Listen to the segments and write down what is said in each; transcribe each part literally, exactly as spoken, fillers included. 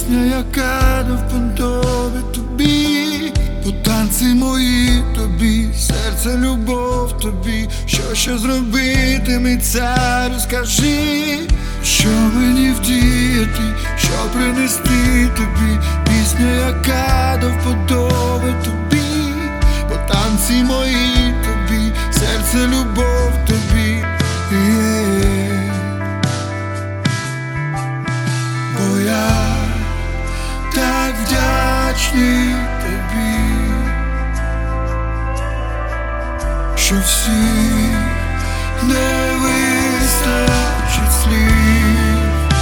пісня, яка до вподоби тобі, бо танці мої тобі, серце, любов тобі. Що ще зробити, царю, скажи, що мені вдіяти, що принести тобі, пісня, яка до вподоби тобі, бо танці мої тобі, серце, любов тобі. Yeah. Бо я так вдячний тобі, що всіх не вистачить слів.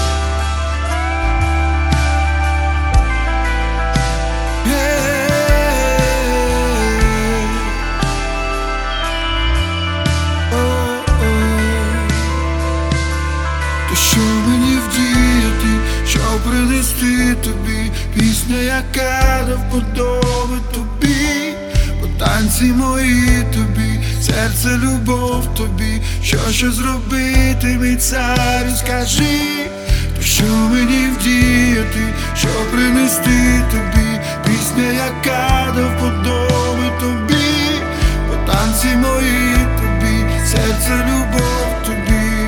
Що мені вдіяти, щоб принести тобі, пісня, яка до вподоби тобі, бо танці мої тобі, серце, любов тобі. Що ще зробити, мій царю, скажи, то що мені вдіяти, щоб принести тобі, пісня, яка до вподоби тобі, бо танці мої тобі, серце, любов тобі.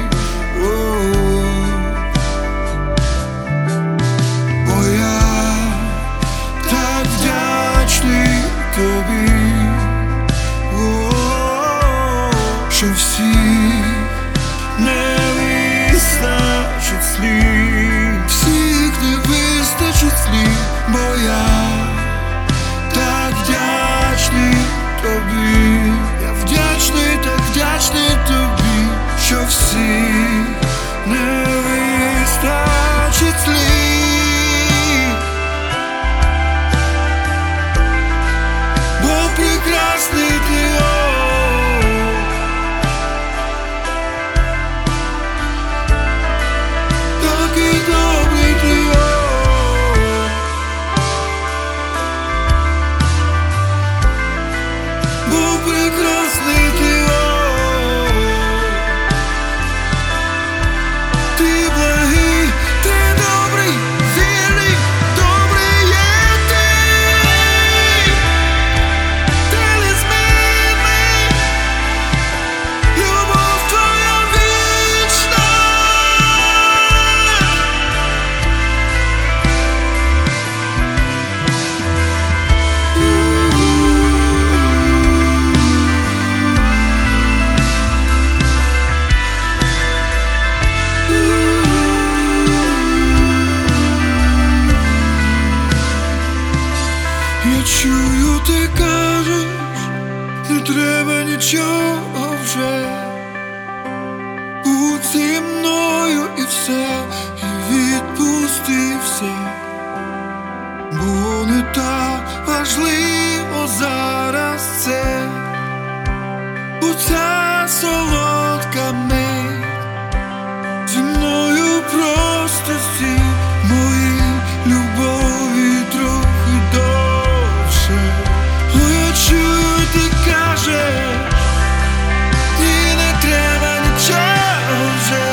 Тобі, о, що всіх не вистачить слів, всіх не вистачить слів, бо я так вдячний тобі, я вдячний, так вдячний тобі, що всіх не вистачить слів. Прекрасний ти, о, такий добрий ти, о, бо прекрасний ти, о, ти благий, ти добрий, вірний, добрий є ти. Я чую, ти кажеш, не треба нічого вже, будь зі мною і все, і відпусти все, бо не так важливо зараз це, бо ця солодка мить зі мною просто всі мої любові трохи довше. О, я чую, ти кажеш, і не треба нічого вже,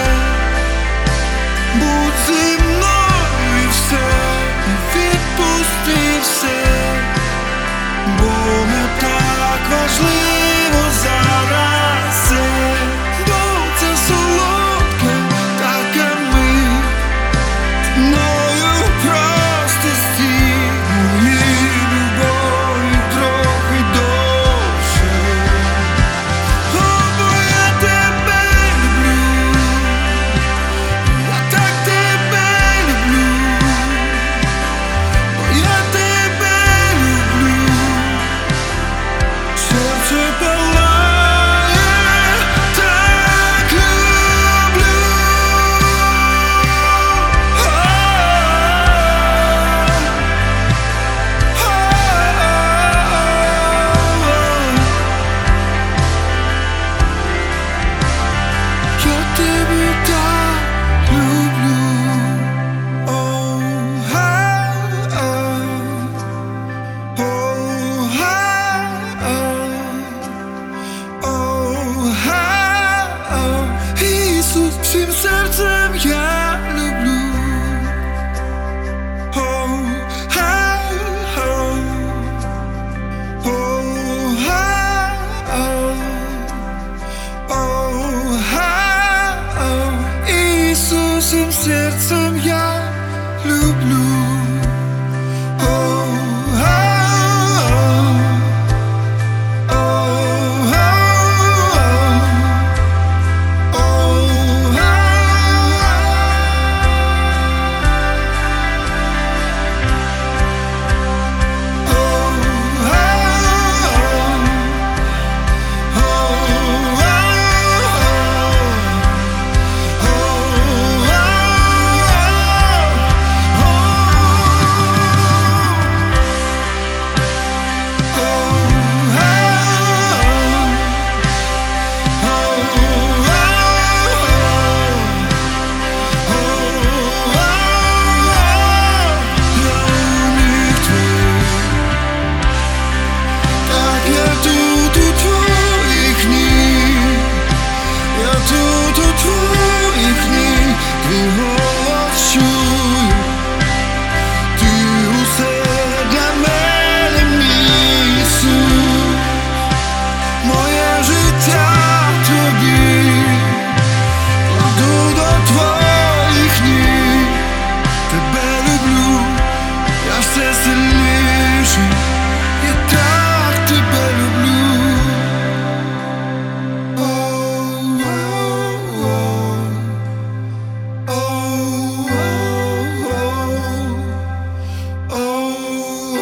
будь зі мною і все, і відпусти все, бо не так важливо зараз це, бо це солодка така мить, мною просто стій мої любові трохи довше. О, бо я тебе люблю, я так тебе люблю, бо я тебе люблю, серце усім серцем я люблю.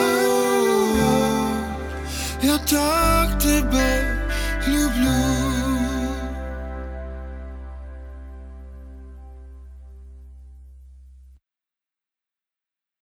Я так тебе люблю.